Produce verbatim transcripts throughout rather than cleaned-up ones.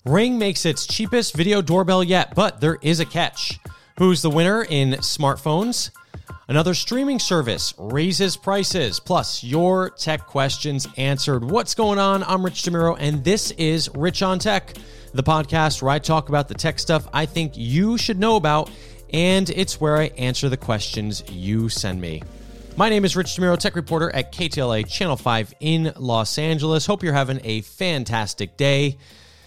Ring makes its cheapest video doorbell yet, but there is a catch. Who's the winner in smartphones? Another streaming service raises prices, plus your tech questions answered. What's going on? I'm Rich DeMuro, and this is Rich on Tech, the podcast where I talk about the tech stuff I think you should know about, and it's where I answer the questions you send me. My name is Rich DeMuro, tech reporter at K T L A Channel five in Los Angeles. Hope you're having a fantastic day.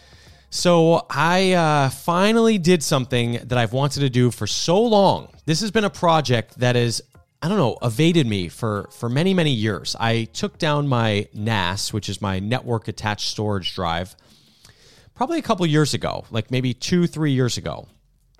So I uh, finally did something that I've wanted to do for so long. This has been a project that has, I don't know, evaded me for, for many, many years. I took down my N A S, which is my network attached storage drive, probably a couple years ago, like maybe two, three years ago.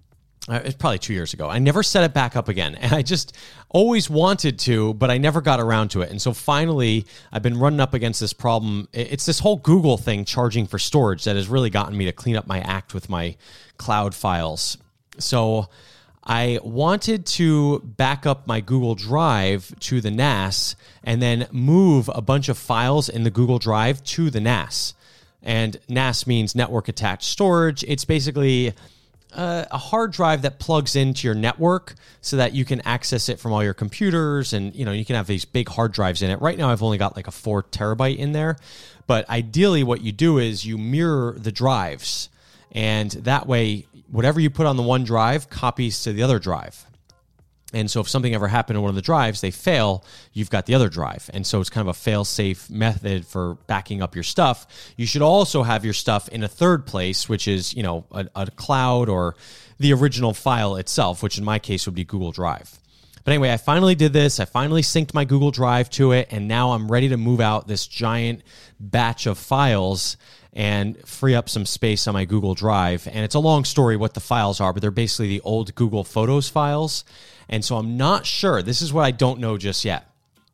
Uh, it's probably two years ago. I never set it back up again. And I just always wanted to, but I never got around to it. And so finally, I've been running up against this problem. It's this whole Google thing charging for storage that has really gotten me to clean up my act with my cloud files. So I wanted to back up my Google Drive to the N A S and then move a bunch of files in the Google Drive to the N A S. And N A S means network attached storage. It's basically Uh, a hard drive that plugs into your network so that you can access it from all your computers, and you know you can have these big hard drives in it. Right now I've only got like a four terabyte in there, but ideally what you do is you mirror the drives, and that way whatever you put on the one drive copies to the other drive. And so if something ever happened to one of the drives, they fail, you've got the other drive. And so it's kind of a fail-safe method for backing up your stuff. You should also have your stuff in a third place, which is, you know, a, a cloud or the original file itself, which in my case would be Google Drive. But anyway, I finally did this. I finally synced my Google Drive to it, and now I'm ready to move out this giant batch of files and free up some space on my Google Drive. And it's a long story what the files are, but they're basically the old Google Photos files. And so I'm not sure. This is what I don't know just yet.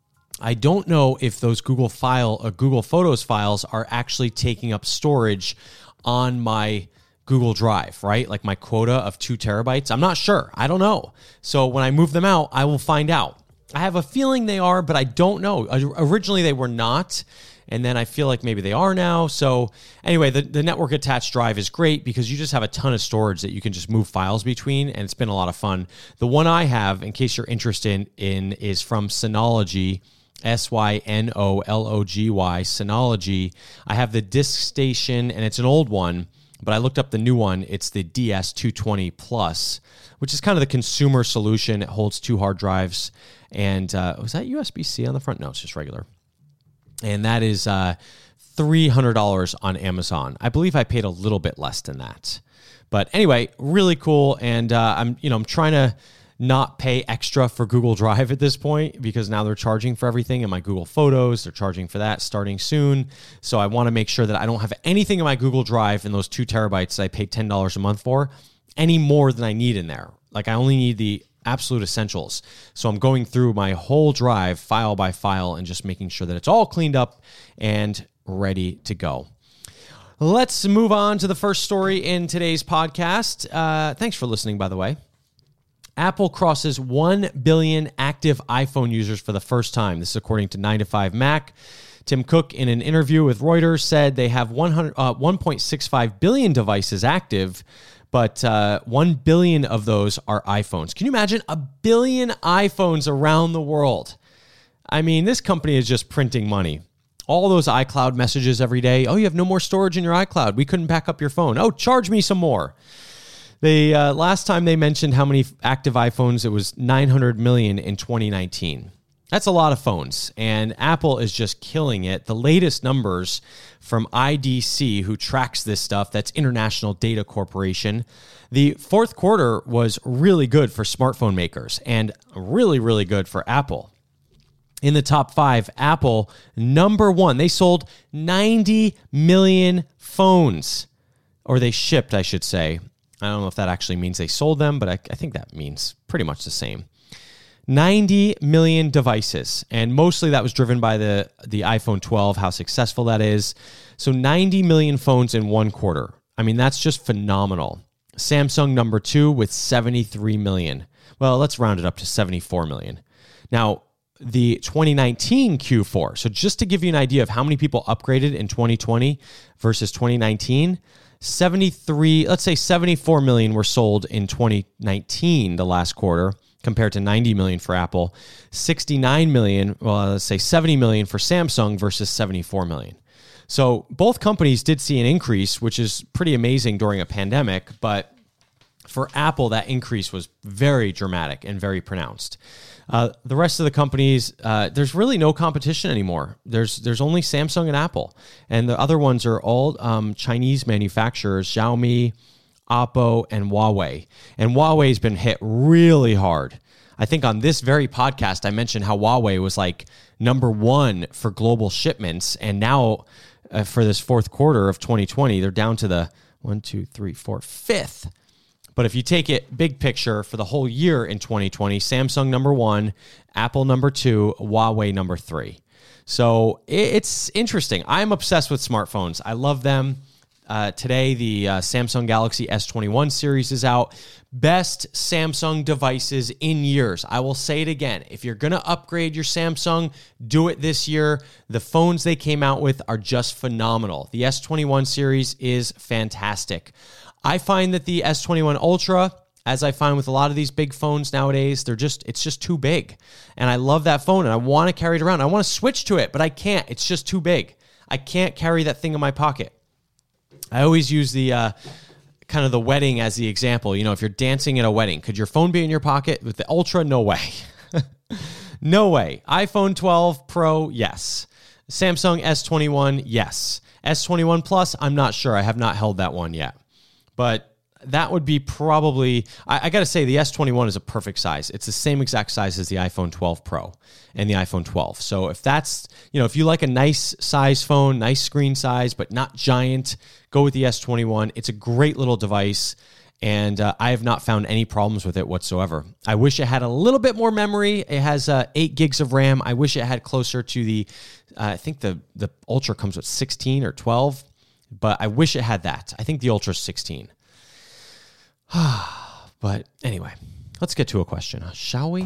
I don't know if those Google file or Google Photos files are actually taking up storage on my Google Drive, right? Like my quota of two terabytes. I'm not sure. I don't know. So when I move them out, I will find out. I have a feeling they are, but I don't know. Originally, they were not. And then I feel like maybe they are now. So anyway, the, the network attached drive is great because you just have a ton of storage that you can just move files between, and it's been a lot of fun. The one I have, in case you're interested in, is from Synology, S Y N O L O G Y, Synology. I have the Disk Station, and it's an old one, but I looked up the new one. It's the D S two twenty Plus, which is kind of the consumer solution. It holds two hard drives. And uh, was that U S B C on the front? No, it's just regular. And that is uh, three hundred dollars on Amazon. I believe I paid a little bit less than that. But anyway, really cool. And uh, I'm, you know, I'm trying to not pay extra for Google Drive at this point because now they're charging for everything. And my Google Photos, they're charging for that starting soon. So I want to make sure that I don't have anything in my Google Drive in those two terabytes that I pay ten dollars a month for any more than I need in there. Like I only need the absolute essentials. So I'm going through my whole drive file by file and just making sure that it's all cleaned up and ready to go. Let's move on to the first story in today's podcast. Uh, thanks for listening, by the way. Apple crosses one billion active iPhone users for the first time. This is according to nine to five Mac. Tim Cook, in an interview with Reuters, said they have one hundred, uh, one point six five billion devices active, but uh, one billion of those are iPhones. Can you imagine a billion iPhones around the world? I mean, this company is just printing money. All those iCloud messages every day. Oh, you have no more storage in your iCloud. We couldn't back up your phone. Oh, charge me some more. They uh, last time they mentioned how many active iPhones, it was nine hundred million in twenty nineteen. That's a lot of phones, and Apple is just killing it. The latest numbers from I D C, who tracks this stuff, that's International Data Corporation, the fourth quarter was really good for smartphone makers and really, really good for Apple. In the top five, Apple, number one, they sold ninety million phones, or they shipped, I should say. I don't know if that actually means they sold them, but I, I think that means pretty much the same. ninety million devices, and mostly that was driven by the, the iPhone twelve, how successful that is. So ninety million phones in one quarter. I mean, that's just phenomenal. Samsung number two with seventy-three million. Well, let's round it up to seventy-four million. Now, the twenty nineteen Q four, so just to give you an idea of how many people upgraded in twenty twenty versus twenty nineteen, seventy-three, let's say seventy-four million were sold in twenty nineteen, the last quarter, compared to ninety million for Apple. sixty-nine million, well, let's say seventy million for Samsung versus seventy-four million. So both companies did see an increase, which is pretty amazing during a pandemic, but for Apple, that increase was very dramatic and very pronounced. Uh, the rest of the companies, uh, there's really no competition anymore. There's there's only Samsung and Apple, and the other ones are all um, Chinese manufacturers: Xiaomi, Oppo, and Huawei. And Huawei's been hit really hard. I think on this very podcast, I mentioned how Huawei was like number one for global shipments, and now uh, for this fourth quarter of twenty twenty, they're down to the one, two, three, four, fifth. But if you take it big picture for the whole year in twenty twenty, Samsung number one, Apple number two, Huawei number three. So it's interesting. I'm obsessed with smartphones. I love them. Uh, today, the uh, Samsung Galaxy S twenty-one series is out. Best Samsung devices in years. I will say it again. If you're going to upgrade your Samsung, do it this year. The phones they came out with are just phenomenal. The S twenty-one series is fantastic. I find that the S twenty-one Ultra, as I find with a lot of these big phones nowadays, they're just it's just too big. And I love that phone, and I want to carry it around. I want to switch to it, but I can't. It's just too big. I can't carry that thing in my pocket. I always use the uh, kind of the wedding as the example. You know, if you're dancing at a wedding, could your phone be in your pocket? With the Ultra, no way. No way. iPhone twelve Pro, yes. Samsung S twenty-one, yes. S twenty-one Plus, I'm not sure. I have not held that one yet. But that would be probably, I, I got to say, the S twenty-one is a perfect size. It's the same exact size as the iPhone twelve Pro and the iPhone twelve. So if that's, you know, if you like a nice size phone, nice screen size, but not giant, go with the S twenty-one. It's a great little device, and uh, I have not found any problems with it whatsoever. I wish it had a little bit more memory. It has uh, eight gigs of RAM. I wish it had closer to the, uh, I think the, the Ultra comes with sixteen or twelve. But I wish it had that. I think the Ultra is sixteen. But anyway, let's get to a question, shall we?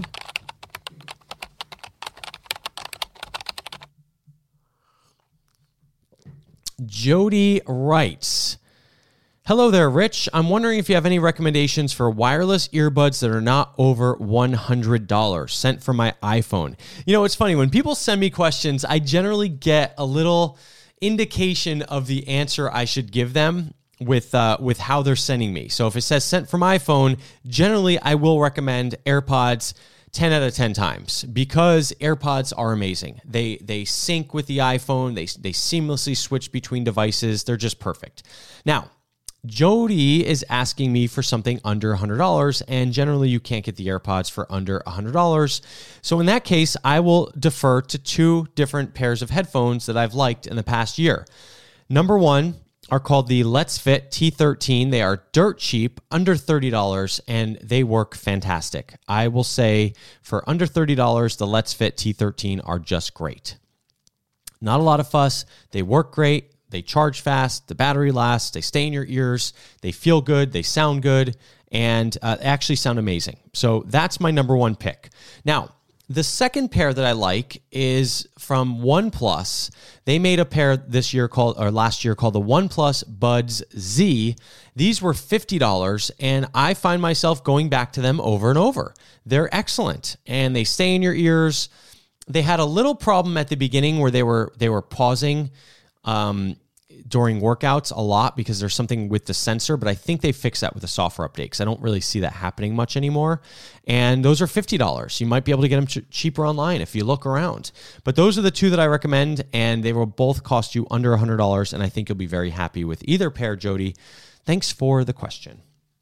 Jody writes, hello there, Rich. I'm wondering if you have any recommendations for wireless earbuds that are not over one hundred dollars sent from my iPhone. You know, it's funny. When people send me questions, I generally get a little indication of the answer I should give them with uh, with how they're sending me. So if it says sent from iPhone, generally I will recommend AirPods ten out of ten times because AirPods are amazing. They they sync with the iPhone. They, they seamlessly switch between devices. They're just perfect. Now, Jody is asking me for something under one hundred dollars, and generally you can't get the AirPods for under one hundred dollars. So in that case, I will defer to two different pairs of headphones that I've liked in the past year. Number one are called the Let's Fit T thirteen. They are dirt cheap, under thirty dollars, and they work fantastic. I will say for under thirty dollars, the Let's Fit T thirteen are just great. Not a lot of fuss. They work great. They charge fast, the battery lasts, they stay in your ears, they feel good, they sound good, and uh, actually sound amazing. So that's my number one pick. Now, the second pair that I like is from OnePlus. They made a pair this year called, or last year called the OnePlus Buds Z. These were fifty dollars, and I find myself going back to them over and over. They're excellent, and they stay in your ears. They had a little problem at the beginning where they were they were pausing Um, during workouts a lot because there's something with the sensor, but I think they fixed that with a software update because I don't really see that happening much anymore. And those are fifty dollars. You might be able to get them ch- cheaper online if you look around. But those are the two that I recommend, and they will both cost you under one hundred dollars, and I think you'll be very happy with either pair, Jody. Thanks for the question.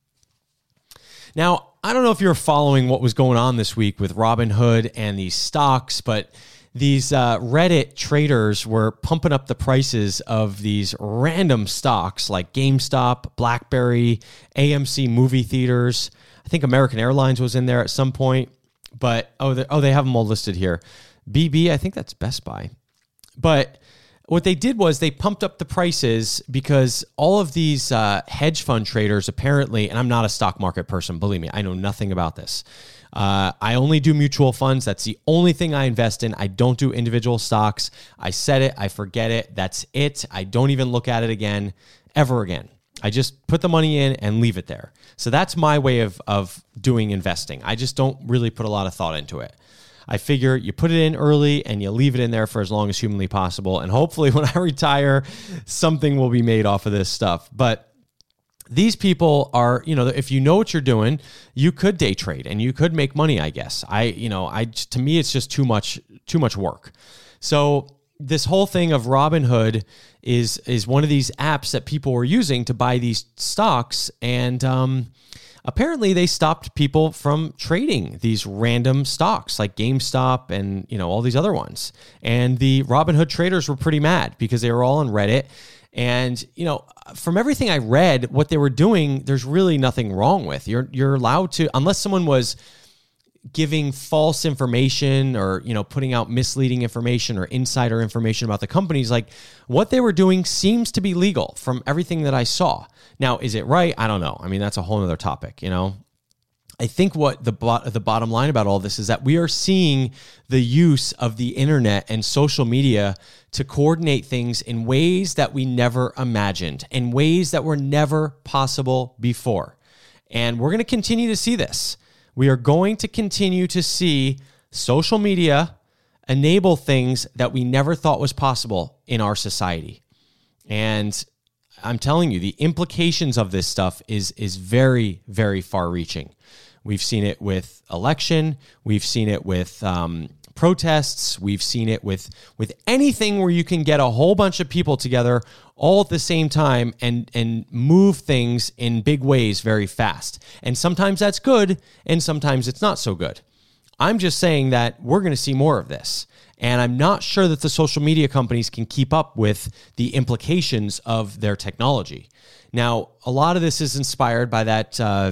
Now, I don't know if you're following what was going on this week with Robinhood and these stocks, but these uh, Reddit traders were pumping up the prices of these random stocks like GameStop, BlackBerry, A M C movie theaters. I think American Airlines was in there at some point, but oh, they, oh, they have them all listed here. B B, I think that's Best Buy. But what they did was they pumped up the prices because all of these uh, hedge fund traders apparently, and I'm not a stock market person, believe me, I know nothing about this. Uh, I only do mutual funds. That's the only thing I invest in. I don't do individual stocks. I said it. I forget it. That's it. I don't even look at it again, ever again. I just put the money in and leave it there. So that's my way of, of doing investing. I just don't really put a lot of thought into it. I figure you put it in early and you leave it in there for as long as humanly possible. And hopefully when I retire, something will be made off of this stuff. But these people are, you know, if you know what you're doing, you could day trade and you could make money, I guess. I, you know, I, to me, it's just too much, too much work. So this whole thing of Robinhood is, is one of these apps that people were using to buy these stocks. And, um, apparently they stopped people from trading these random stocks like GameStop and, you know, all these other ones. And the Robinhood traders were pretty mad because they were all on Reddit. And, you know, from everything I read, what they were doing, there's really nothing wrong with. You're you're allowed to, unless someone was giving false information or, you know, putting out misleading information or insider information about the companies, like what they were doing seems to be legal from everything that I saw. Now, is it right? I don't know. I mean, that's a whole other topic, you know. I think what the bo- the bottom line about all this is that we are seeing the use of the internet and social media to coordinate things in ways that we never imagined, in ways that were never possible before. And we're going to continue to see this. We are going to continue to see social media enable things that we never thought was possible in our society. And I'm telling you, the implications of this stuff is is very, very far-reaching. We've seen it with election. We've seen it with um, protests. We've seen it with with anything where you can get a whole bunch of people together all at the same time and and move things in big ways very fast. And sometimes that's good, and sometimes it's not so good. I'm just saying that we're going to see more of this. And I'm not sure that the social media companies can keep up with the implications of their technology. Now, a lot of this is inspired by that uh,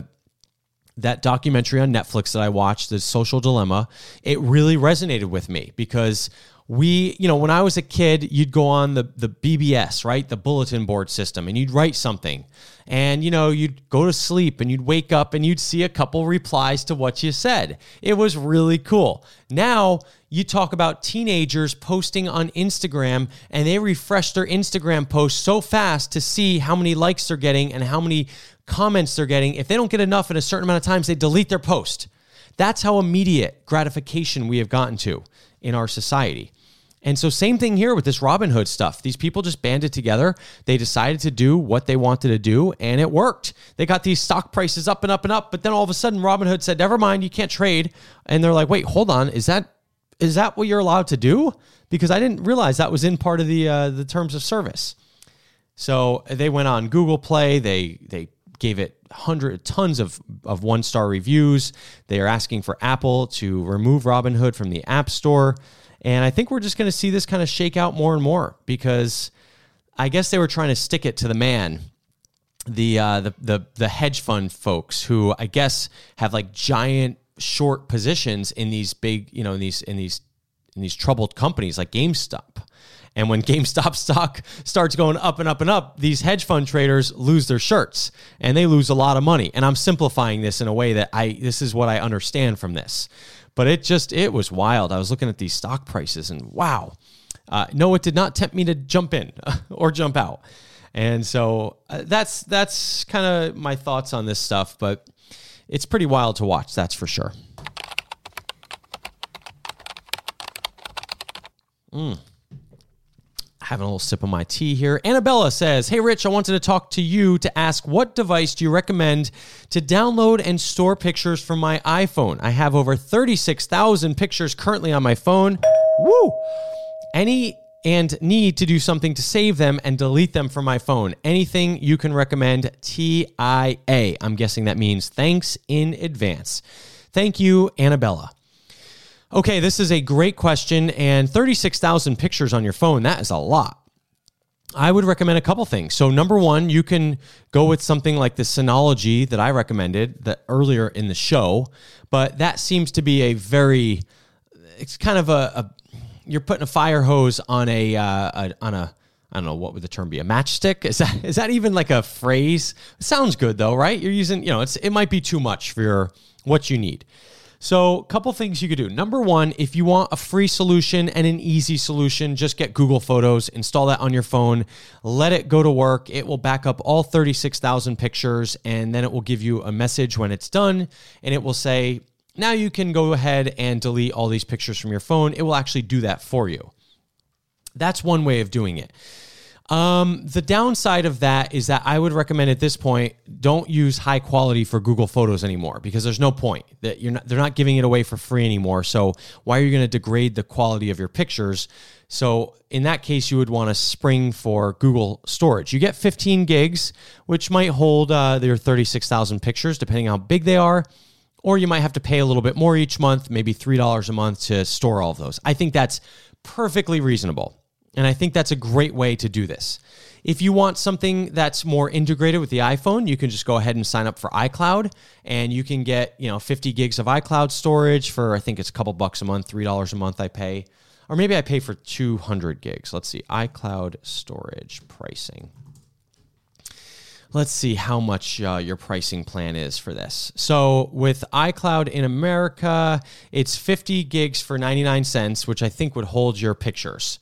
that documentary on Netflix that I watched, The Social Dilemma. It really resonated with me because we, you know, when I was a kid, you'd go on the, the B B S, right? The bulletin board system, and you'd write something. And, you know, you'd go to sleep and you'd wake up and you'd see a couple replies to what you said. It was really cool. Now, you talk about teenagers posting on Instagram and they refresh their Instagram posts so fast to see how many likes they're getting and how many comments they're getting. If they don't get enough in a certain amount of times, they delete their post. That's how immediate gratification we have gotten to in our society. And so same thing here with this Robinhood stuff. These people just banded together. They decided to do what they wanted to do, and it worked. They got these stock prices up and up and up, but then all of a sudden Robinhood said, never mind, you can't trade. And they're like, wait, hold on. Is that is that what you're allowed to do? Because I didn't realize that was in part of the uh, the terms of service. So they went on Google Play. They they gave it hundred tons of, of one-star reviews. They are asking for Apple to remove Robinhood from the App Store. And I think we're just going to see this kind of shake out more and more because I guess they were trying to stick it to the man, the uh, the the the hedge fund folks who I guess have like giant short positions in these big, you know, in these in these in these troubled companies like GameStop. And when GameStop stock starts going up and up and up, these hedge fund traders lose their shirts and they lose a lot of money. And I'm simplifying this in a way that I this is what I understand from this. But it just, it was wild. I was looking at these stock prices and wow. Uh, no, it did not tempt me to jump in or jump out. And so uh, that's that's kind of my thoughts on this stuff. But it's pretty wild to watch, that's for sure. Mm. Having a little sip of my tea here. Annabella says, hey, Rich, I wanted to talk to you to ask what device do you recommend to download and store pictures from my iPhone? I have over thirty-six thousand pictures currently on my phone. Woo! Any and need to do something to save them and delete them from my phone. Anything you can recommend, T I A. I'm guessing that means thanks in advance. Thank you, Annabella. Okay, this is a great question, and thirty-six thousand pictures on your phone, that is a lot. I would recommend a couple things. So number one, you can go with something like the Synology that I recommended that earlier in the show, but that seems to be a very, it's kind of a, a you're putting a fire hose on a, uh, a on a, I don't know, what would the term be? A matchstick? Is that is that even like a phrase? It sounds good though, right? You're using, you know, it's it might be too much for your what you need. So a couple things you could do. Number one, if you want a free solution and an easy solution, just get Google Photos, install that on your phone, let it go to work. It will back up all thirty-six thousand pictures, and then it will give you a message when it's done, and it will say, now you can go ahead and delete all these pictures from your phone. It will actually do that for you. That's one way of doing it. Um, the downside of that is that I would recommend at this point, don't use high quality for Google Photos anymore, because there's no point that you're not, they're not giving it away for free anymore. So why are you going to degrade the quality of your pictures? So in that case, you would want to spring for Google storage. You get fifteen gigs, which might hold uh, your thirty-six thousand pictures, depending on how big they are. Or you might have to pay a little bit more each month, maybe three dollars a month to store all of those. I think that's perfectly reasonable. And I think that's a great way to do this. If you want something that's more integrated with the iPhone, you can just go ahead and sign up for iCloud, and you can get, you know, fifty gigs of iCloud storage for, I think it's a couple bucks a month, three dollars a month I pay. Or maybe I pay for two hundred gigs. Let's see, iCloud storage pricing. Let's see how much uh, your pricing plan is for this. So with iCloud in America, it's fifty gigs for ninety-nine cents, which I think would hold your pictures,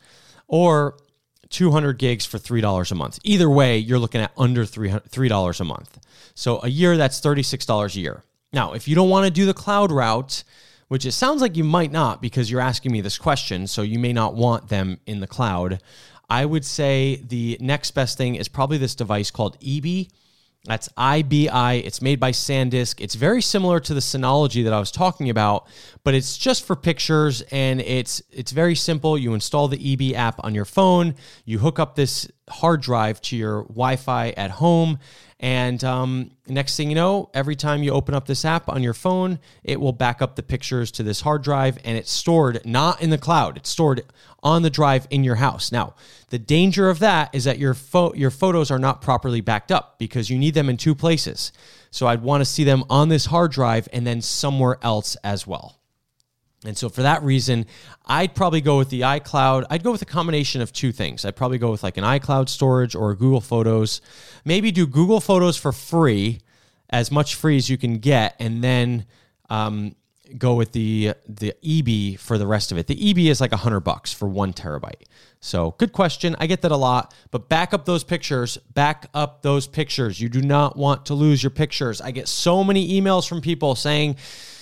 or two hundred gigs for three dollars a month. Either way, you're looking at under three dollars a month. So a year, that's thirty-six dollars a year. Now, if you don't want to do the cloud route, which it sounds like you might not because you're asking me this question, so you may not want them in the cloud, I would say the next best thing is probably this device called Ibi. That's I B I. It's made by SanDisk. It's very similar to the Synology that I was talking about, but it's just for pictures, and it's it's very simple. You install the Ibi app on your phone. You hook up this hard drive to your Wi-Fi at home, and um, next thing you know, every time you open up this app on your phone, it will back up the pictures to this hard drive, and it's stored not in the cloud. It's stored on the drive in your house. Now, the danger of that is that your fo- your photos are not properly backed up because you need them in two places. So I'd want to see them on this hard drive and then somewhere else as well. And so for that reason, I'd probably go with the iCloud. I'd go with a combination of two things. I'd probably go with like an iCloud storage or Google Photos. Maybe do Google Photos for free, as much free as you can get, and then um, go with the the Ibi for the rest of it. The Ibi is like a hundred bucks for one terabyte. So good question. I get that a lot, but back up those pictures. Back up those pictures. You do not want to lose your pictures. I get so many emails from people saying,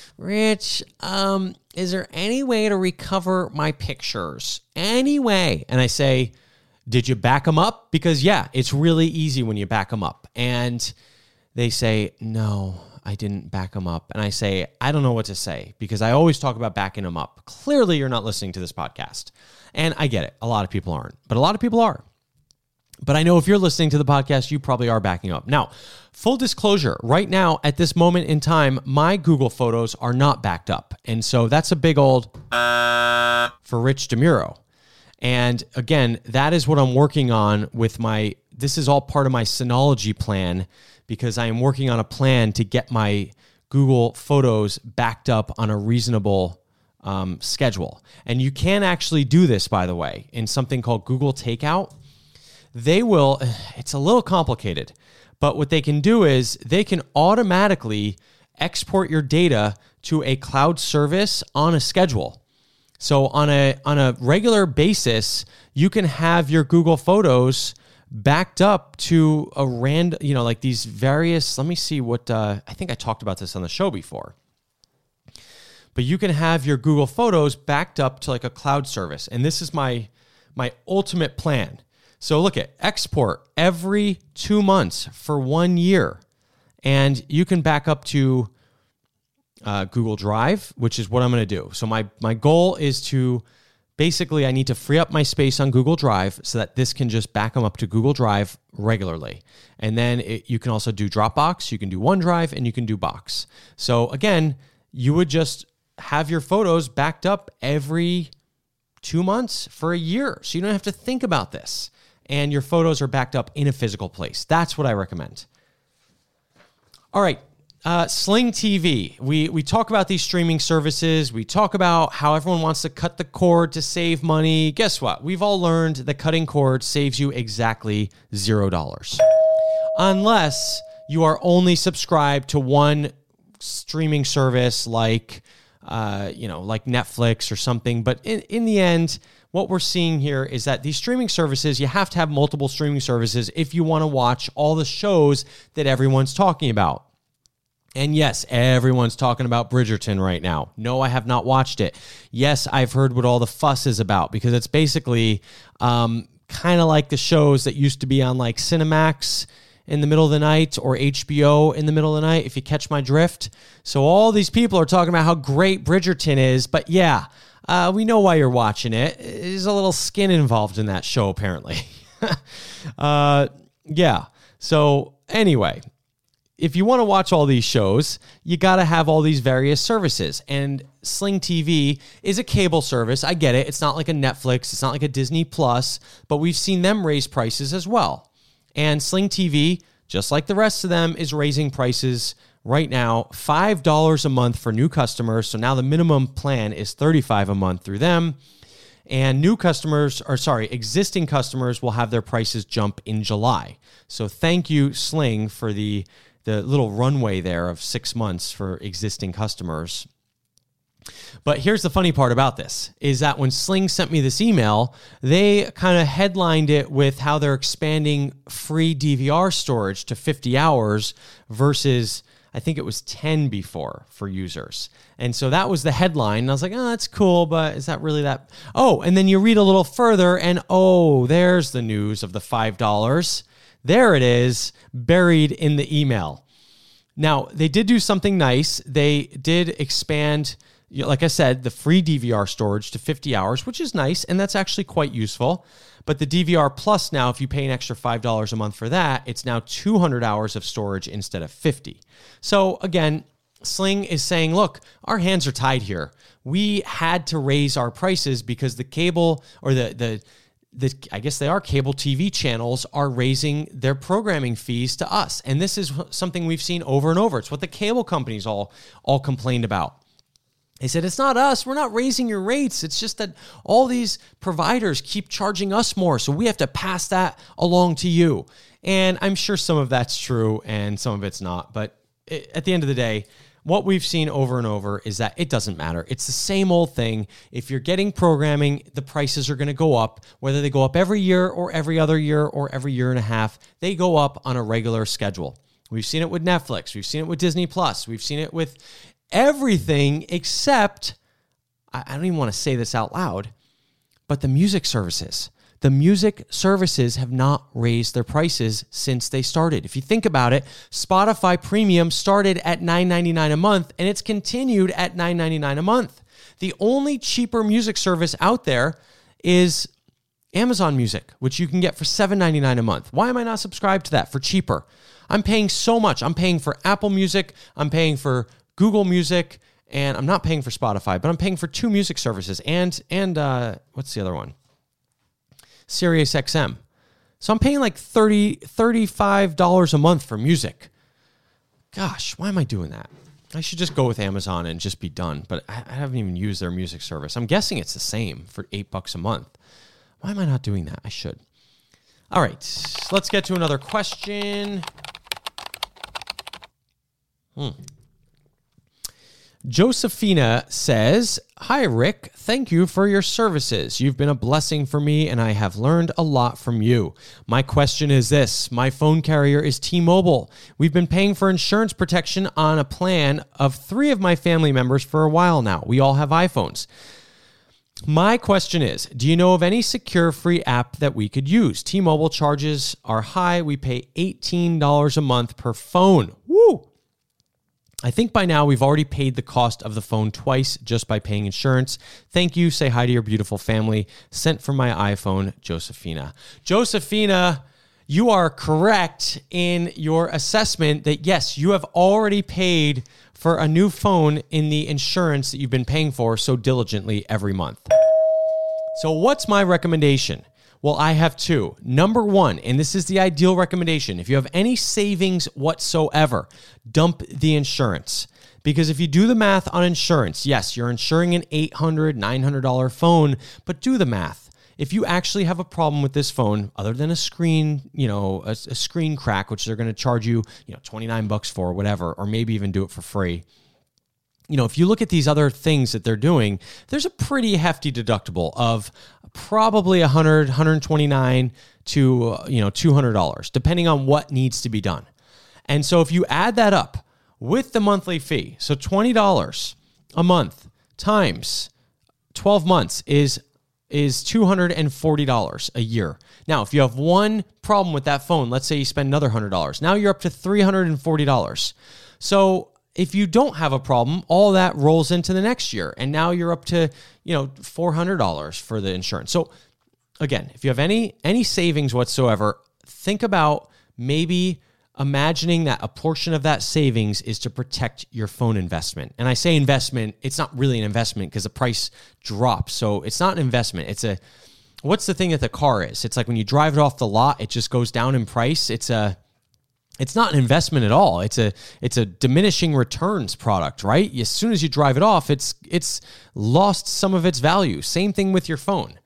Rich, um, is there any way to recover my pictures? Any way? And I say, did you back them up? Because yeah, it's really easy when you back them up. And they say, no, I didn't back them up. And I say, I don't know what to say, because I always talk about backing them up. Clearly, you're not listening to this podcast. And I get it. A lot of people aren't, but a lot of people are. But I know if you're listening to the podcast, you probably are backing up. Now, full disclosure, right now, at this moment in time, my Google Photos are not backed up. And so that's a big old for Rich DeMuro. And again, that is what I'm working on with my, this is all part of my Synology plan, because I am working on a plan to get my Google Photos backed up on a reasonable um, schedule. And you can actually do this, by the way, in something called Google Takeout. They will, it's a little complicated, but what they can do is they can automatically export your data to a cloud service on a schedule. So on a on a regular basis, you can have your Google Photos backed up to a random, you know, like these various, let me see what, uh, I think I talked about this on the show before. But you can have your Google Photos backed up to like a cloud service. And this is my my ultimate plan. So look at export every two months for one year. And you can back up to uh, Google Drive, which is what I'm going to do. So my, my goal is to, basically, I need to free up my space on Google Drive so that this can just back them up to Google Drive regularly. And then it, you can also do Dropbox, you can do OneDrive, and you can do Box. So again, you would just have your photos backed up every two months for a year. So you don't have to think about this. And your photos are backed up in a physical place. That's what I recommend. All right, uh, Sling T V. We we talk about these streaming services. We talk about how everyone wants to cut the cord to save money. Guess what? We've all learned that cutting cord saves you exactly zero dollars. Unless you are only subscribed to one streaming service like uh, you know, like Netflix or something. But in, in the end, what we're seeing here is that these streaming services, you have to have multiple streaming services if you want to watch all the shows that everyone's talking about. And yes, everyone's talking about Bridgerton right now. No, I have not watched it. Yes, I've heard what all the fuss is about, because it's basically um, kind of like the shows that used to be on like Cinemax in the middle of the night or H B O in the middle of the night, if you catch my drift. So all these people are talking about how great Bridgerton is, but yeah, uh, we know why you're watching it. There's a little skin involved in that show, apparently. uh, yeah, so anyway, if you want to watch all these shows, you got to have all these various services. And Sling T V is a cable service. I get it. It's not like a Netflix. It's not like a Disney Plus, but we've seen them raise prices as well. And Sling T V, just like the rest of them, is raising prices right now, five dollars a month for new customers. So now the minimum plan is thirty-five dollars a month through them. And new customers, or sorry, existing customers will have their prices jump in July. So thank you, Sling, for the the little runway there of six months for existing customers. But here's the funny part about this, is that when Sling sent me this email, they kind of headlined it with how they're expanding free D V R storage to fifty hours versus, I think it was ten before for users. And so that was the headline. And I was like, oh, that's cool, but is that really that? Oh, and then you read a little further and oh, there's the news of the five dollars. There it is, buried in the email. Now, they did do something nice. They did expand, you know, like I said, the free D V R storage to fifty hours, which is nice, and that's actually quite useful. But the D V R Plus now, if you pay an extra five dollars a month for that, it's now two hundred hours of storage instead of fifty. So again, Sling is saying, look, our hands are tied here. We had to raise our prices because the cable or the the The, I guess they are cable T V channels are raising their programming fees to us. And this is something we've seen over and over. It's what the cable companies all, all complained about. They said, it's not us. We're not raising your rates. It's just that all these providers keep charging us more. So we have to pass that along to you. And I'm sure some of that's true and some of it's not. But it, at the end of the day, what we've seen over and over is that it doesn't matter. It's the same old thing. If you're getting programming, the prices are going to go up, whether they go up every year or every other year or every year and a half. They go up on a regular schedule. We've seen it with Netflix. We've seen it with Disney Plus. We've seen it with everything except, I don't even want to say this out loud, but the music services. The music services have not raised their prices since they started. If you think about it, Spotify Premium started at nine ninety-nine a month, and it's continued at nine ninety-nine a month. The only cheaper music service out there is Amazon Music, which you can get for seven ninety-nine a month. Why am I not subscribed to that for cheaper? I'm paying so much. I'm paying for Apple Music. I'm paying for Google Music, and I'm not paying for Spotify, but I'm paying for two music services and, and uh, what's the other one? Sirius X M. So I'm paying like thirty dollars, thirty-five dollars a month for music. Gosh, why am I doing that? I should just go with Amazon and just be done. But I, I haven't even used their music service. I'm guessing it's the same for eight bucks a month. Why am I not doing that? I should. All right, let's get to another question. Hmm. Josephina says, hi, Rick. Thank you for your services. You've been a blessing for me, and I have learned a lot from you. My question is this. My phone carrier is T-Mobile. We've been paying for insurance protection on a plan of three of my family members for a while now. We all have iPhones. My question is, do you know of any secure free app that we could use? T-Mobile charges are high. We pay eighteen dollars a month per phone. Woo! I think by now we've already paid the cost of the phone twice just by paying insurance. Thank you. Say hi to your beautiful family. Sent from my iPhone, Josephina. Josephina, you are correct in your assessment that yes, you have already paid for a new phone in the insurance that you've been paying for so diligently every month. So what's my recommendation? Well, I have two. Number one, and this is the ideal recommendation. If you have any savings whatsoever, dump the insurance. Because if you do the math on insurance, yes, you're insuring an eight hundred dollars, nine hundred dollars phone, but do the math. If you actually have a problem with this phone, other than a screen, you know, a, a screen crack, which they're going to charge you, you know, twenty-nine bucks for, or whatever, or maybe even do it for free. you know, if you look at these other things that they're doing, there's a pretty hefty deductible of probably one hundred dollars, one hundred twenty-nine dollars to, uh, you know, two hundred dollars, depending on what needs to be done. And so if you add that up with the monthly fee, so twenty dollars a month times twelve months is is two hundred forty dollars a year. Now, if you have one problem with that phone, let's say you spend another one hundred dollars. Now you're up to three hundred forty dollars. So if you don't have a problem, all that rolls into the next year. And now you're up to, you know, four hundred dollars for the insurance. So again, if you have any any savings whatsoever, think about maybe imagining that a portion of that savings is to protect your phone investment. And I say investment, it's not really an investment because the price drops. So it's not an investment. It's a, what's the thing that the car is? It's like when you drive it off the lot, it just goes down in price. It's a, it's not an investment at all. It's a, it's a diminishing returns product, right? As soon as you drive it off, it's, it's lost some of its value. Same thing with your phone.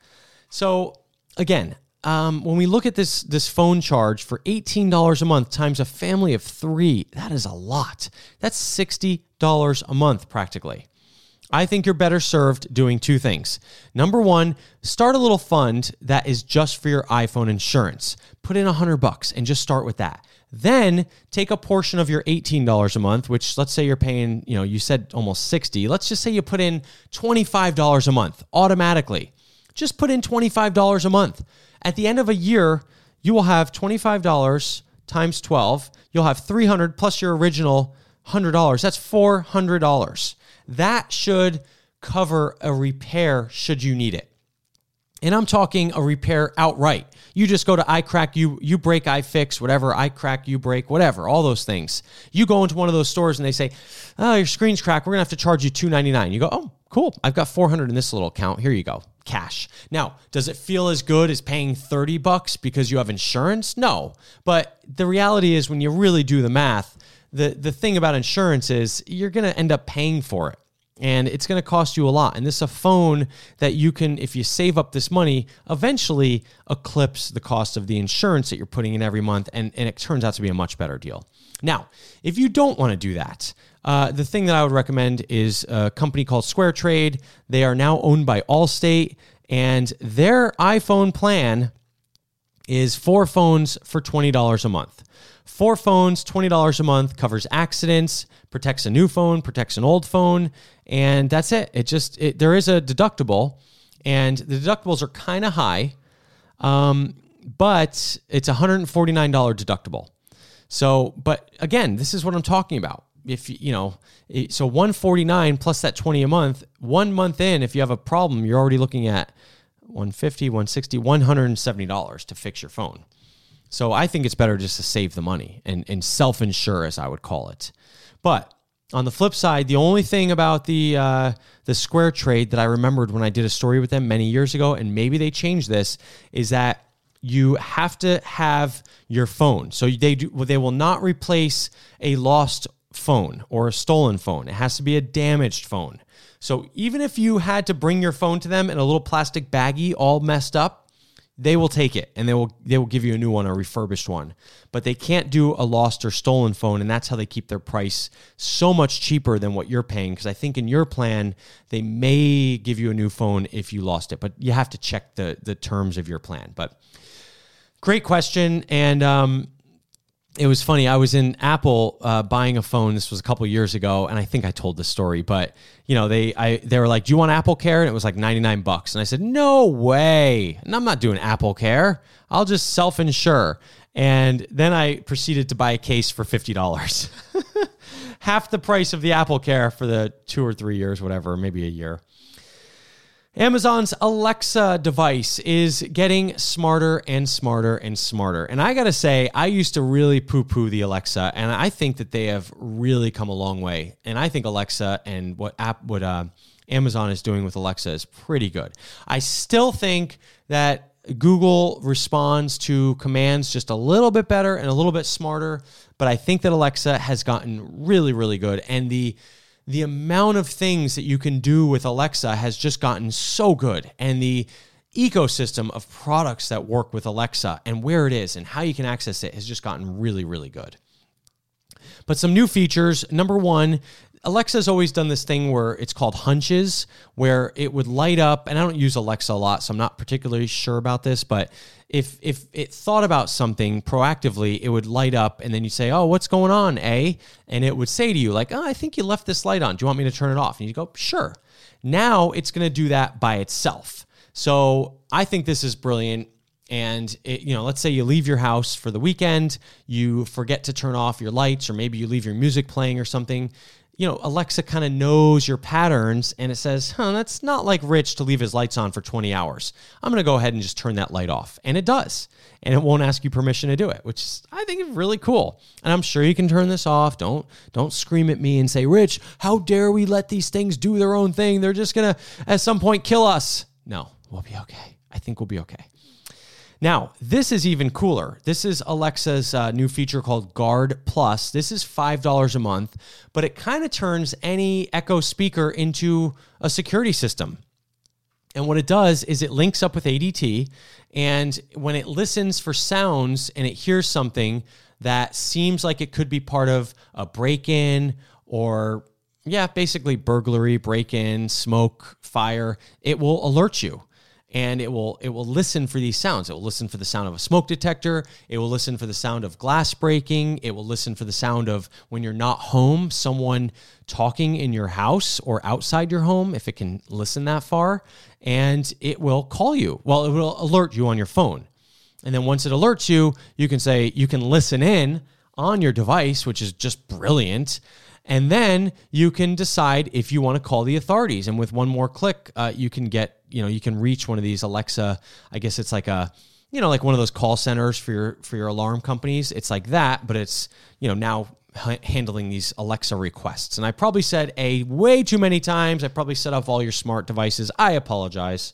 So again, Um, when we look at this this phone charge for eighteen dollars a month times a family of three, that is a lot. That's sixty dollars a month practically. I think you're better served doing two things. Number one, start a little fund that is just for your iPhone insurance. Put in a hundred bucks and just start with that. Then take a portion of your eighteen dollars a month, which let's say you're paying, you know, you said almost sixty. Let's just say you put in twenty-five dollars a month automatically. Just put in twenty-five dollars a month. At the end of a year, you will have twenty-five dollars times twelve. You'll have three hundred dollars plus your original one hundred dollars. That's four hundred dollars. That should cover a repair should you need it. And I'm talking a repair outright. You just go to iCrack, you you break, iFix, whatever, iCrack, you break, whatever, all those things. You go into one of those stores and they say, oh, your screen's cracked. We're going to have to charge you two hundred ninety-nine dollars. You go, oh, cool. I've got four hundred dollars in this little account. Here you go. Cash. Now, does it feel as good as paying thirty bucks because you have insurance? No. But the reality is when you really do the math, the, the thing about insurance is you're going to end up paying for it. And it's going to cost you a lot. And this is a phone that you can, if you save up this money, eventually eclipse the cost of the insurance that you're putting in every month. And, and it turns out to be a much better deal. Now, if you don't want to do that, uh, the thing that I would recommend is a company called SquareTrade. They are now owned by Allstate. And their iPhone plan is four phones for twenty dollars a month. Four phones, twenty dollars a month, covers accidents, protects a new phone, protects an old phone, and that's it. It just, it, there is a deductible, and the deductibles are kind of high, um, but it's a one hundred forty-nine dollars deductible. So, but again, this is what I'm talking about. If you know, so one hundred forty-nine plus that twenty a month, one month in, if you have a problem, you're already looking at one hundred fifty, one hundred sixty, one hundred seventy dollars to fix your phone. So I think it's better just to save the money and, and self-insure, as I would call it. But on the flip side, the only thing about the uh, the SquareTrade that I remembered when I did a story with them many years ago, and maybe they changed this, is that you have to have your phone. So they do, they will not replace a lost phone or a stolen phone. It has to be a damaged phone. So even if you had to bring your phone to them in a little plastic baggie all messed up, they will take it and they will they will give you a new one, a refurbished one. But they can't do a lost or stolen phone, and that's how they keep their price so much cheaper than what you're paying, because I think in your plan, they may give you a new phone if you lost it, but you have to check the, the terms of your plan. But great question, and um, it was funny. I was in Apple uh, buying a phone. This was a couple years ago, and I think I told this story. But you know, they I they were like, "Do you want Apple Care?" And it was like ninety-nine bucks. And I said, "No way! And I'm not doing Apple Care. I'll just self-insure." And then I proceeded to buy a case for fifty dollars, half the price of the Apple Care for the two or three years, whatever, maybe a year. Amazon's Alexa device is getting smarter and smarter and smarter. And I got to say, I used to really poo-poo the Alexa, and I think that they have really come a long way. And I think Alexa and what app, what uh, Amazon is doing with Alexa is pretty good. I still think that Google responds to commands just a little bit better and a little bit smarter, but I think that Alexa has gotten really, really good. And the The amount of things that you can do with Alexa has just gotten so good. And the ecosystem of products that work with Alexa and where it is and how you can access it has just gotten really, really good. But some new features. Number one, Alexa's always done this thing where it's called hunches, where it would light up, and I don't use Alexa a lot, so I'm not particularly sure about this, but if if it thought about something proactively, it would light up, and then you say, oh, what's going on, A? And it would say to you, like, oh, I think you left this light on. Do you want me to turn it off? And you go, sure. Now it's going to do that by itself. So I think this is brilliant. And, it, you know, let's say you leave your house for the weekend, you forget to turn off your lights, or maybe you leave your music playing or something. You know, Alexa kind of knows your patterns, and it says, huh, that's not like Rich to leave his lights on for twenty hours. I'm going to go ahead and just turn that light off. And it does. And it won't ask you permission to do it, which is, I think, is really cool. And I'm sure you can turn this off. Don't, don't scream at me and say, Rich, how dare we let these things do their own thing? They're just going to, at some point, kill us. No, we'll be okay. I think we'll be okay. Now, this is even cooler. This is Alexa's uh, new feature called Guard Plus. This is five dollars a month, but it kind of turns any Echo speaker into a security system. And what it does is it links up with A D T, and when it listens for sounds and it hears something that seems like it could be part of a break-in or, yeah, basically burglary, break-in, smoke, fire, it will alert you. And it will it will listen for these sounds. It will listen for the sound of a smoke detector. It will listen for the sound of glass breaking. It will listen for the sound of, when you're not home, someone talking in your house or outside your home, if it can listen that far. And it will call you. Well, it will alert you on your phone. And then once it alerts you, you can say, you can listen in on your device, which is just brilliant. And then you can decide if you want to call the authorities. And with one more click, uh, you can get, you know, you can reach one of these Alexa, I guess it's like a, you know, like one of those call centers for your, for your alarm companies. It's like that, but it's, you know, now h- handling these Alexa requests. And I probably said A way too many times. I probably set off all your smart devices. I apologize.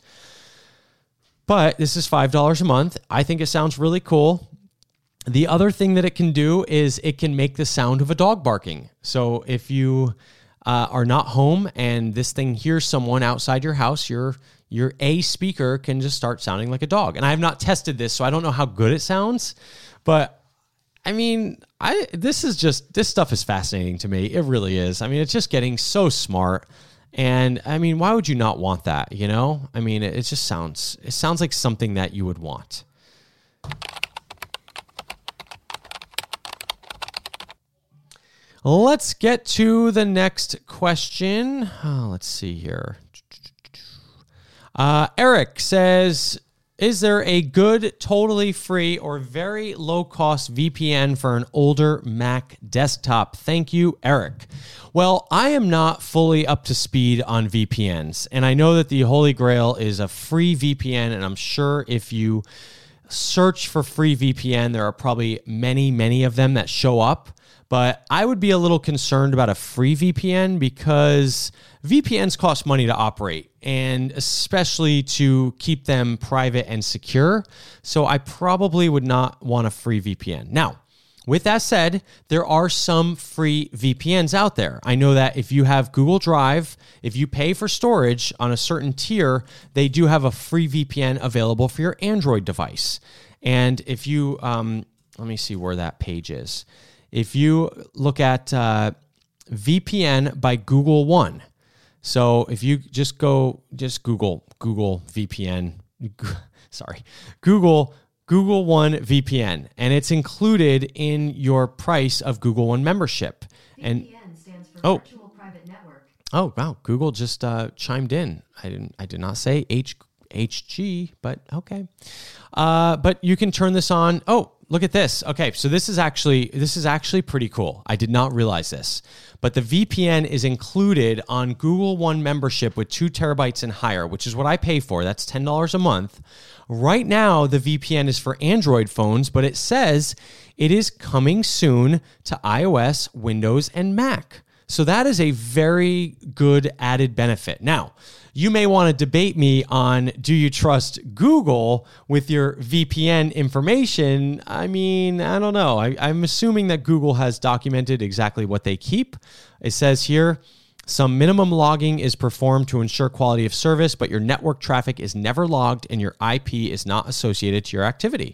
But this is five dollars a month. I think it sounds really cool. The other thing that it can do is it can make the sound of a dog barking. So if you uh, are not home and this thing hears someone outside your house, your your A speaker can just start sounding like a dog. And I have not tested this, so I don't know how good it sounds. But I mean, I this is just this stuff is fascinating to me. It really is. I mean, it's just getting so smart. And I mean, why would you not want that? You know, I mean, it, it just sounds it sounds like something that you would want. Let's get to the next question. Oh, let's see here. Uh, Eric says, is there a good, totally free, or very low-cost V P N for an older Mac desktop? Thank you, Eric. Well, I am not fully up to speed on V P Ns, and I know that the Holy Grail is a free V P N, and I'm sure if you search for free V P N, there are probably many, many of them that show up. But I would be a little concerned about a free V P N because V P Ns cost money to operate, and especially to keep them private and secure. So I probably would not want a free V P N. Now, with that said, there are some free V P Ns out there. I know that if you have Google Drive, if you pay for storage on a certain tier, they do have a free V P N available for your Android device. And if you, um, let me see where that page is. If you look at uh, V P N by Google One, so if you just go, just Google, Google V P N, sorry, Google, Google One V P N, and it's included in your price of Google One membership. And V P N stands for oh, Virtual Private Network. Oh, wow, Google just uh, chimed in. I didn't, I did not say H, HG, but okay. Uh, but you can turn this on. Oh, look at this. Okay, so this is actually this is actually pretty cool. I did not realize this. But the V P N is included on Google One membership with two terabytes and higher, which is what I pay for. That's ten dollars a month. Right now, the V P N is for Android phones, but it says it is coming soon to iOS, Windows, and Mac. So that is a very good added benefit. Now, you may want to debate me on, do you trust Google with your V P N information? I mean, I don't know. I, I'm assuming that Google has documented exactly what they keep. It says here, some minimum logging is performed to ensure quality of service, but your network traffic is never logged and your I P is not associated to your activity.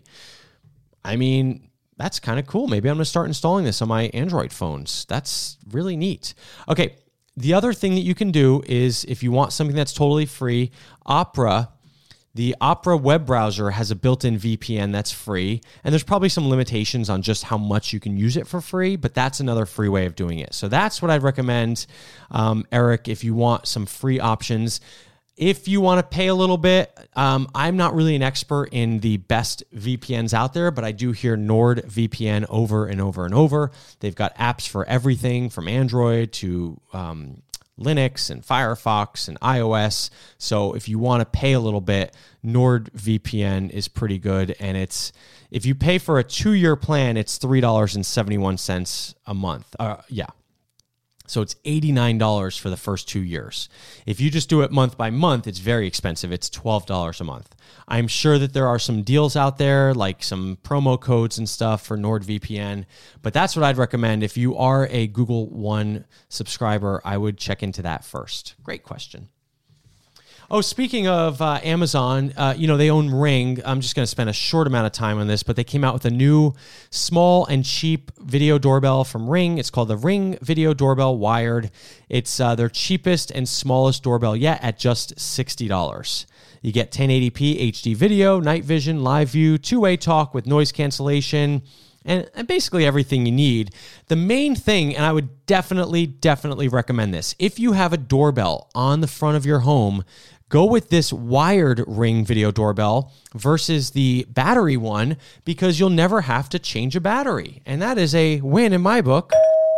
I mean, that's kind of cool. Maybe I'm going to start installing this on my Android phones. That's really neat. Okay. the other thing that you can do is if you want something that's totally free, Opera, the Opera web browser has a built-in V P N that's free. And there's probably some limitations on just how much you can use it for free, but that's another free way of doing it. So that's what I'd recommend, um, Eric, if you want some free options. If you want to pay a little bit, um, I'm not really an expert in the best V P Ns out there, but I do hear NordVPN over and over and over. They've got apps for everything from Android to um, Linux and Firefox and iOS. So if you want to pay a little bit, NordVPN is pretty good. And it's if you pay for a two-year plan, it's three dollars and seventy-one cents a month. Uh, yeah. So it's eighty-nine dollars for the first two years. If you just do it month by month, it's very expensive. It's twelve dollars a month. I'm sure that there are some deals out there, like some promo codes and stuff for NordVPN, but that's what I'd recommend. If you are a Google One subscriber, I would check into that first. Great question. Oh, speaking of uh, Amazon, uh, you know, they own Ring. I'm just going to spend a short amount of time on this, but they came out with a new small and cheap video doorbell from Ring. It's called the Ring Video Doorbell Wired. It's uh, their cheapest and smallest doorbell yet at just sixty dollars. You get ten eighty p H D video, night vision, live view, two-way talk with noise cancellation, and basically everything you need. The main thing, and I would definitely, definitely recommend this, if you have a doorbell on the front of your home, go with this wired Ring video doorbell versus the battery one because you'll never have to change a battery. And that is a win in my book.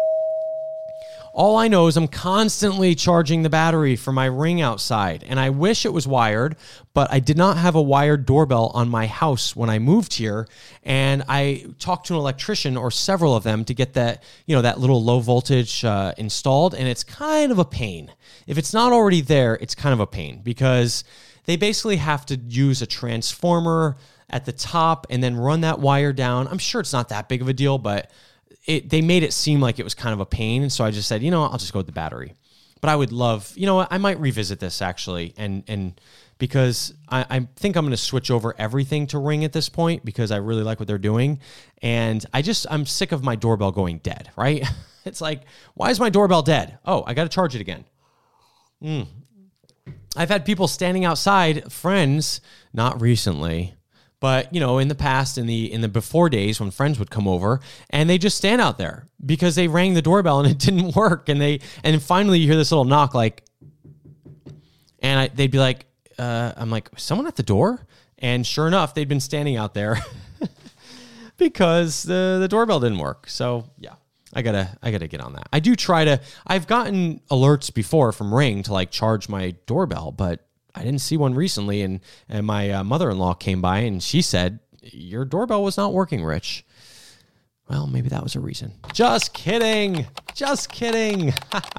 All I know is I'm constantly charging the battery for my Ring outside, and I wish it was wired, but I did not have a wired doorbell on my house when I moved here, and I talked to an electrician or several of them to get that, you know, that little low voltage uh, installed, and it's kind of a pain. If it's not already there, it's kind of a pain because they basically have to use a transformer at the top and then run that wire down. I'm sure it's not that big of a deal, but It, they made it seem like it was kind of a pain. And so I just said, you know, I'll just go with the battery. But I would love, you know what, I might revisit this actually. And and because I, I think I'm going to switch over everything to Ring at this point because I really like what they're doing. And I just, I'm sick of my doorbell going dead, right? It's like, why is my doorbell dead? Oh, I got to charge it again. Mm. I've had people standing outside, friends, not recently, but, you know, in the past, in the in the before days when friends would come over and they just stand out there because they rang the doorbell and it didn't work. And they and finally you hear this little knock like, and I, they'd be like, uh, I'm like, someone at the door? And sure enough, they'd been standing out there because the, the doorbell didn't work. So, yeah, I gotta I gotta get on that. I do try to, I've gotten alerts before from Ring to like charge my doorbell, but I didn't see one recently, and, and my uh, mother-in-law came by, and she said, your doorbell was not working, Rich. Well, maybe that was a reason. Just kidding. Just kidding.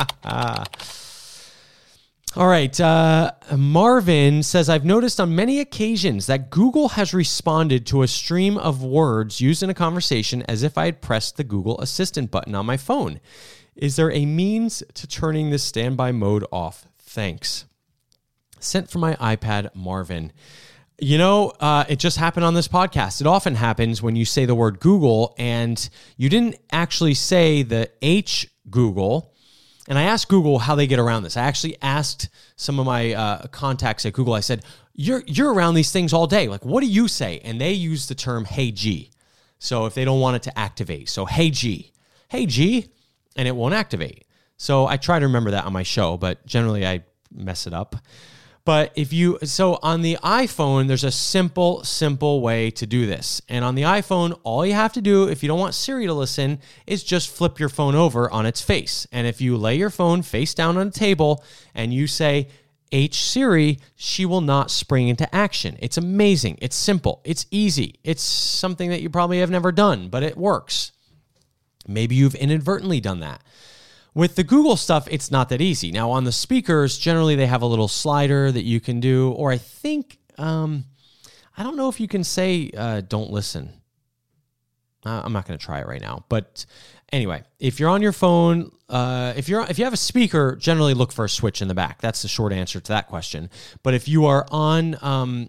All right. Uh, Marvin says, I've noticed on many occasions that Google has responded to a stream of words used in a conversation as if I had pressed the Google Assistant button on my phone. Is there a means to turning this standby mode off? Thanks. Sent from my iPad, Marvin. You know, uh, it just happened on this podcast. It often happens when you say the word Google and you didn't actually say the H Google. And I asked Google how they get around this. I actually asked some of my uh, contacts at Google. I said, you're you're around these things all day. Like, what do you say? And they use the term, hey, G. So if they don't want it to activate. So, hey, G. Hey, G. And it won't activate. So I try to remember that on my show, but generally I mess it up. But if you, so on the iPhone, there's a simple, simple way to do this. And on the iPhone, all you have to do, if you don't want Siri to listen, is just flip your phone over on its face. And if you lay your phone face down on a table and you say, H Siri, she will not spring into action. It's amazing. It's simple. It's easy. It's something that you probably have never done, but it works. Maybe you've inadvertently done that. With the Google stuff, it's not that easy. Now, on the speakers, generally they have a little slider that you can do, or I think, um, I don't know if you can say, uh, don't listen. Uh, I'm not going to try it right now. But anyway, if you're on your phone, uh, if you're if you have a speaker, generally look for a switch in the back. That's the short answer to that question. But if you are on um,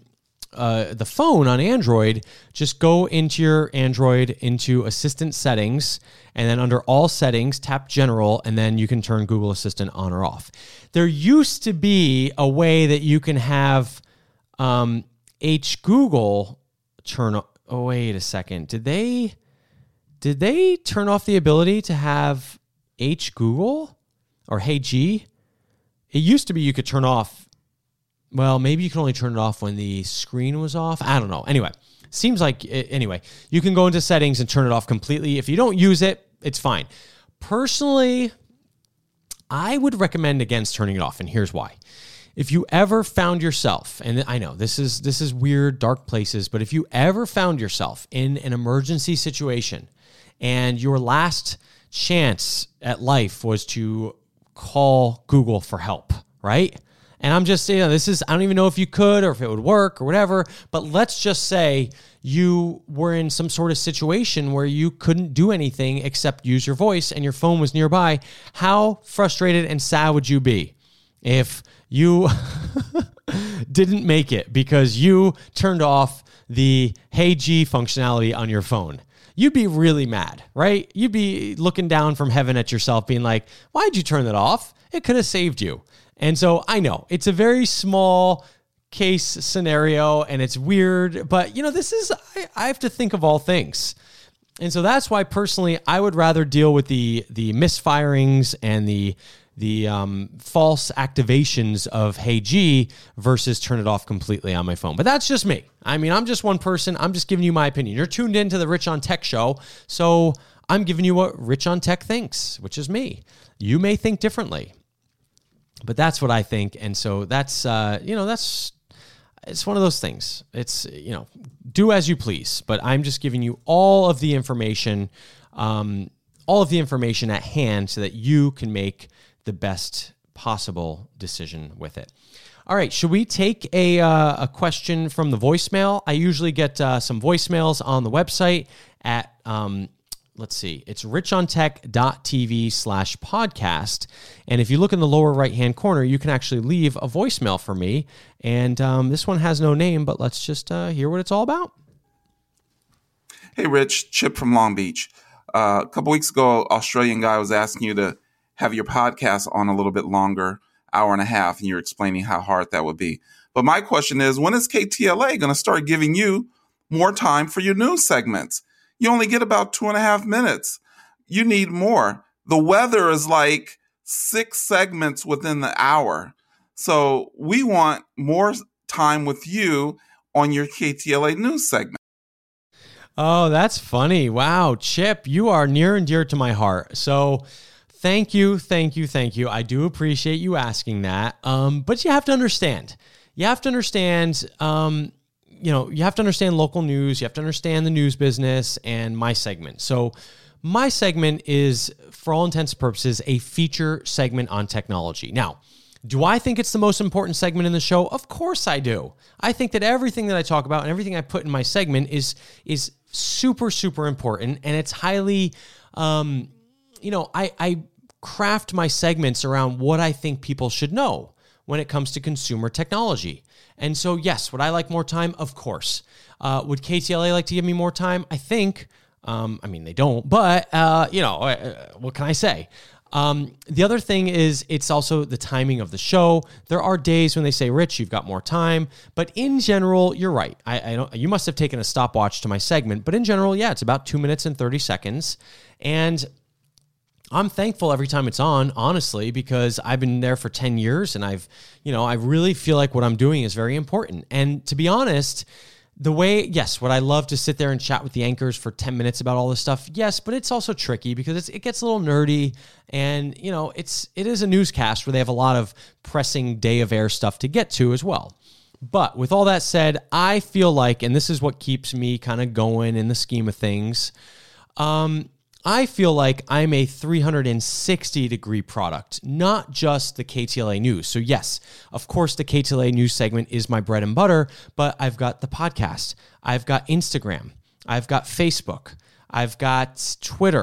uh, the phone on Android, just go into your Android, into Assistant Settings, and then under All Settings, tap General, and then you can turn Google Assistant on or off. There used to be a way that you can have um, H Google turn on. Oh, wait a second. Did they did they turn off the ability to have H Google or Hey G? It used to be you could turn off. Well, maybe you can only turn it off when the screen was off. I don't know. Anyway, seems like, anyway, you can go into settings and turn it off completely. If you don't use it, it's fine. Personally, I would recommend against turning it off, and here's why. If you ever found yourself, and I know this is this is weird, dark places, but if you ever found yourself in an emergency situation and your last chance at life was to call Google for help, right? And I'm just saying, you know, this is, I don't even know if you could or if it would work or whatever, but let's just say you were in some sort of situation where you couldn't do anything except use your voice and your phone was nearby. How frustrated and sad would you be if you didn't make it because you turned off the Hey G functionality on your phone? You'd be really mad, right? You'd be looking down from heaven at yourself being like, why'd you turn that off? It could have saved you. And so I know it's a very small case scenario and it's weird, but you know, this is, I, I have to think of all things. And so that's why personally, I would rather deal with the, the misfirings and the, the um, false activations of Hey G versus turn it off completely on my phone. But that's just me. I mean, I'm just one person. I'm just giving you my opinion. You're tuned into the Rich on Tech show. So I'm giving you what Rich on Tech thinks, which is me. You may think differently, but that's what I think. And so that's, uh, you know, that's, it's one of those things. It's, you know, do as you please, but I'm just giving you all of the information, um, all of the information at hand so that you can make the best possible decision with it. All right, should we take a uh, a question from the voicemail? I usually get uh, some voicemails on the website at, um, let's see, it's richontech.tv slash podcast. And if you look in the lower right-hand corner, you can actually leave a voicemail for me. And um, this one has no name, but let's just uh, hear what it's all about. Hey, Rich, Chip from Long Beach. Uh, a couple weeks ago, Australian guy was asking you to have your podcast on a little bit longer, hour and a half, and you're explaining how hard that would be. But my question is, when is K T L A going to start giving you more time for your news segments? You only get about two and a half minutes. You need more. The weather is like six segments within the hour. So we want more time with you on your K T L A news segment. Oh, that's funny. Wow, Chip, you are near and dear to my heart. So Thank you, thank you, thank you. I do appreciate you asking that. Um, but you have to understand. You have to understand, um, you know, you have to understand local news. You have to understand the news business and my segment. So my segment is, for all intents and purposes, a feature segment on technology. Now, do I think it's the most important segment in the show? Of course I do. I think that everything that I talk about and everything I put in my segment is is super, super important. And it's highly, um, you know, I, I craft my segments around what I think people should know when it comes to consumer technology. And so, yes, would I like more time? Of course. Uh, would K T L A like to give me more time? I think. Um, I mean, they don't, but, uh, you know, uh, what can I say? Um, the other thing is it's also the timing of the show. There are days when they say, Rich, you've got more time. But in general, you're right. I, I don't, you must have taken a stopwatch to my segment. But in general, yeah, it's about two minutes and thirty seconds. And I'm thankful every time it's on, honestly, because I've been there for ten years and I've, you know, I really feel like what I'm doing is very important. And to be honest, the way, yes, would I love to sit there and chat with the anchors for ten minutes about all this stuff? Yes, but it's also tricky because it's, it gets a little nerdy and, you know, it's, it is a newscast where they have a lot of pressing day of air stuff to get to as well. But with all that said, I feel like, and this is what keeps me kind of going in the scheme of things, um, I feel like I'm a three hundred sixty degree product, not just the K T L A news. So yes, of course, the K T L A news segment is my bread and butter, but I've got the podcast. I've got Instagram. I've got Facebook. I've got Twitter.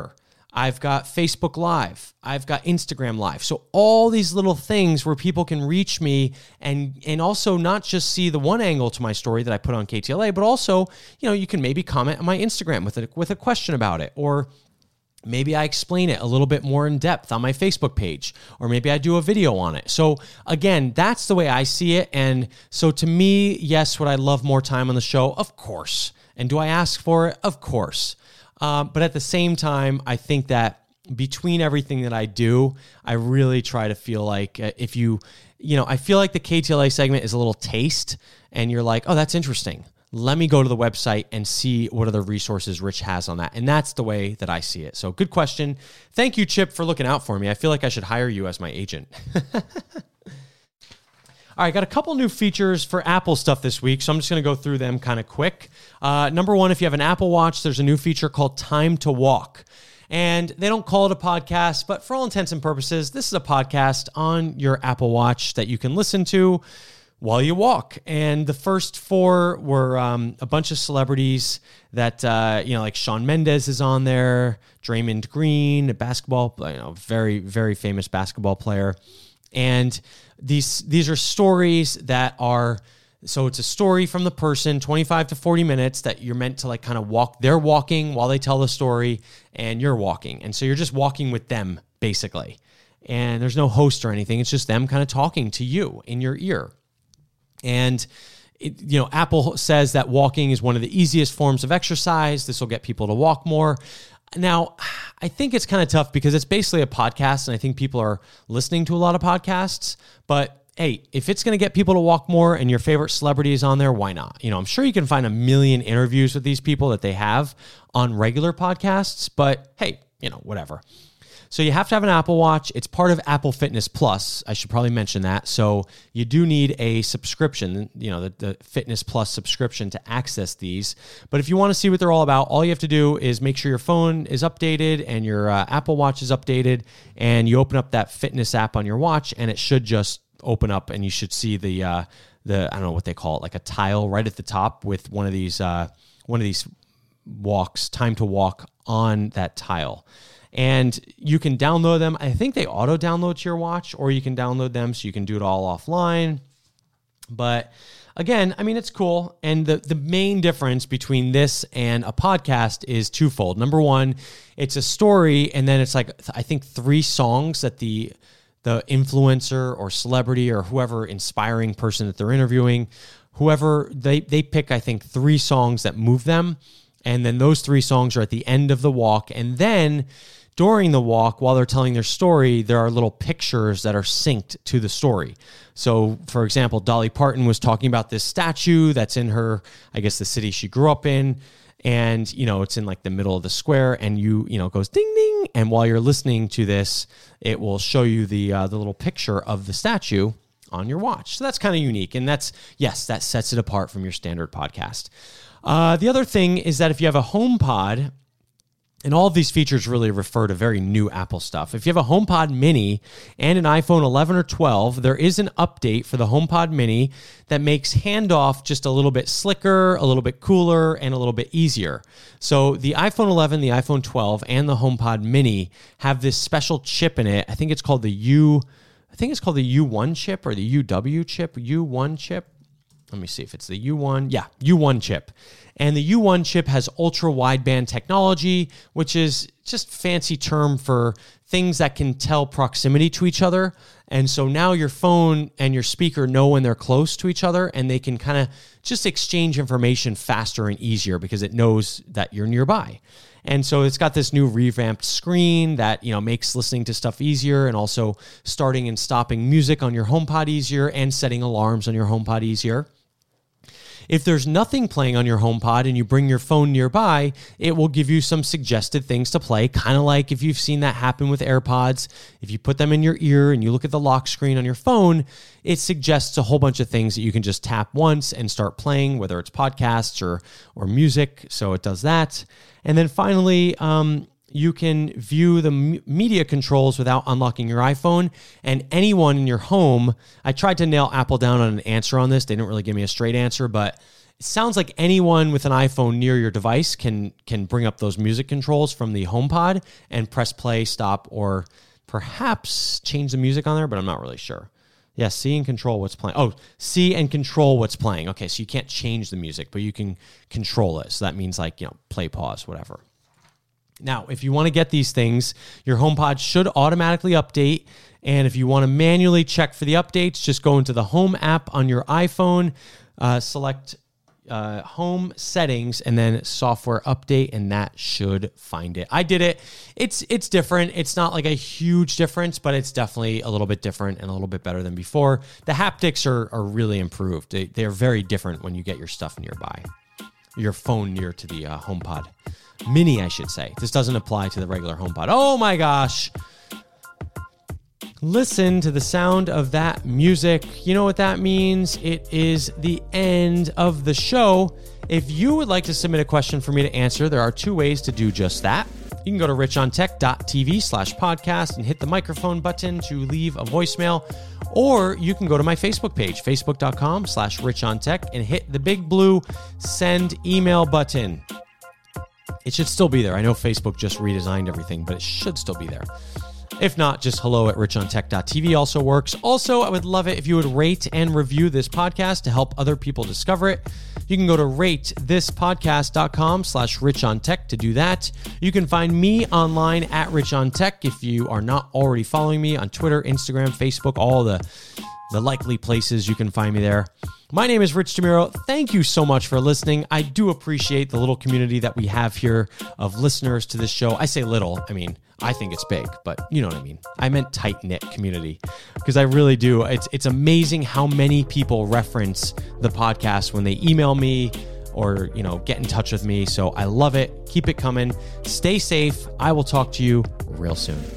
I've got Facebook Live. I've got Instagram Live. So all these little things where people can reach me and and also not just see the one angle to my story that I put on K T L A, but also, you know, you can maybe comment on my Instagram with a, with a question about it, or maybe I explain it a little bit more in depth on my Facebook page, or maybe I do a video on it. So again, that's the way I see it. And so to me, yes, would I love more time on the show? Of course. And do I ask for it? Of course. Um, but at the same time, I think that between everything that I do, I really try to feel like uh, if you, you know, I feel like the K T L A segment is a little taste and you're like, oh, that's interesting. Let me go to the website and see what other resources Rich has on that. And that's the way that I see it. So good question. Thank you, Chip, for looking out for me. I feel like I should hire you as my agent. All right, got a couple new features for Apple stuff this week, so I'm just going to go through them kind of quick. Uh, number one, if you have an Apple Watch, there's a new feature called Time to Walk. And they don't call it a podcast, but for all intents and purposes, this is a podcast on your Apple Watch that you can listen to while you walk. And the first four were um, a bunch of celebrities that, uh, you know, like Shawn Mendes is on there, Draymond Green, a basketball, you know, very, very famous basketball player. And these these are stories that are, so it's a story from the person, twenty-five to forty minutes that you're meant to like kind of walk. They're walking while they tell the story and you're walking. And so you're just walking with them basically. And there's no host or anything. It's just them kind of talking to you in your ear. And it, you know, Apple says that walking is one of the easiest forms of exercise. This will get people to walk more. Now, I think it's kind of tough because it's basically a podcast, and I think people are listening to a lot of podcasts. But hey, if it's going to get people to walk more and your favorite celebrity is on there, why not? You know, I'm sure you can find a million interviews with these people that they have on regular podcasts, but hey, you know, whatever. So you have to have an Apple Watch. It's part of Apple Fitness Plus. I should probably mention that. So you do need a subscription, you know, the, the Fitness Plus subscription to access these. But if you want to see what they're all about, all you have to do is make sure your phone is updated and your uh, Apple Watch is updated, and you open up that fitness app on your watch, and it should just open up, and you should see the uh, the I don't know what they call it, like a tile right at the top with one of these uh, one of these walks, time to walk on that tile. And you can download them. I think they auto-download to your watch, or you can download them so you can do it all offline. But again, I mean, it's cool. And the, the main difference between this and a podcast is twofold. Number one, it's a story, and then it's like, I think, three songs that the the influencer or celebrity or whoever inspiring person that they're interviewing, whoever, they, they pick, I think, three songs that move them. And then those three songs are at the end of the walk. And then during the walk, while they're telling their story, there are little pictures that are synced to the story. So, for example, Dolly Parton was talking about this statue that's in her, I guess, the city she grew up in. And, you know, it's in like the middle of the square, and you, you know, it goes ding, ding. And while you're listening to this, it will show you the uh, the little picture of the statue on your watch. So that's kind of unique. And that's, yes, that sets it apart from your standard podcast. Uh, the other thing is that if you have a HomePod, and all of these features really refer to very new Apple stuff. If you have a HomePod Mini and an iPhone eleven or twelve, there is an update for the HomePod Mini that makes handoff just a little bit slicker, a little bit cooler, and a little bit easier. So the iPhone eleven, the iPhone twelve, and the HomePod Mini have this special chip in it. I think it's called the U, I think it's called the U one chip or the U W chip, U one chip. Let me see if it's the U one. Yeah, U one chip. And the U one chip has ultra-wideband technology, which is just fancy term for things that can tell proximity to each other. And so now your phone and your speaker know when they're close to each other, and they can kind of just exchange information faster and easier because it knows that you're nearby. And so it's got this new revamped screen that, you know, makes listening to stuff easier, and also starting and stopping music on your HomePod easier, and setting alarms on your HomePod easier. If there's nothing playing on your HomePod and you bring your phone nearby, it will give you some suggested things to play, kind of like if you've seen that happen with AirPods. If you put them in your ear and you look at the lock screen on your phone, it suggests a whole bunch of things that you can just tap once and start playing, whether it's podcasts or or music. So it does that. And then finally, um, you can view the m- media controls without unlocking your iPhone, and anyone in your home. I tried to nail Apple down on an answer on this. They didn't really give me a straight answer, but It sounds like anyone with an iPhone near your device can can bring up those music controls from the HomePod and press play, stop, or perhaps change the music on there, but I'm not really sure. Yeah, see and control what's playing. Oh, see and control what's playing. Okay, so you can't change the music, but you can control it. So that means like, you know, play, pause, whatever. Now, if you want to get these things, your HomePod should automatically update. And if you want to manually check for the updates, just go into the Home app on your iPhone, uh, select uh, Home Settings, and then Software Update, and that should find it. I did it. It's it's different. It's not like a huge difference, but it's definitely a little bit different and a little bit better than before. The haptics are, are really improved. They, they're very different when you get your stuff nearby, your phone near to the uh, HomePod. Mini, I should say. This doesn't apply to the regular HomePod. Oh my gosh. Listen to the sound of that music. You know what that means? It is the end of the show. If you would like to submit a question for me to answer, there are two ways to do just that. You can go to richontech.tv slash podcast and hit the microphone button to leave a voicemail, or you can go to my Facebook page, facebook.com slash richontech, and hit the big blue send email button. It should still be there. I know Facebook just redesigned everything, but it should still be there. If not, just hello at richontech.tv also works. Also, I would love it if you would rate and review this podcast to help other people discover it. You can go to ratethispodcast.com slash richontech to do that. You can find me online at richontech if you are not already following me on Twitter, Instagram, Facebook, all the, the likely places you can find me there. My name is Rich DeMuro. Thank you so much for listening. I do appreciate the little community that we have here of listeners to this show. I say little, I mean, I think it's big, but you know what I mean. I meant tight-knit community because I really do. It's it's amazing how many people reference the podcast when they email me or, you know, get in touch with me. So I love it. Keep it coming. Stay safe. I will talk to you real soon.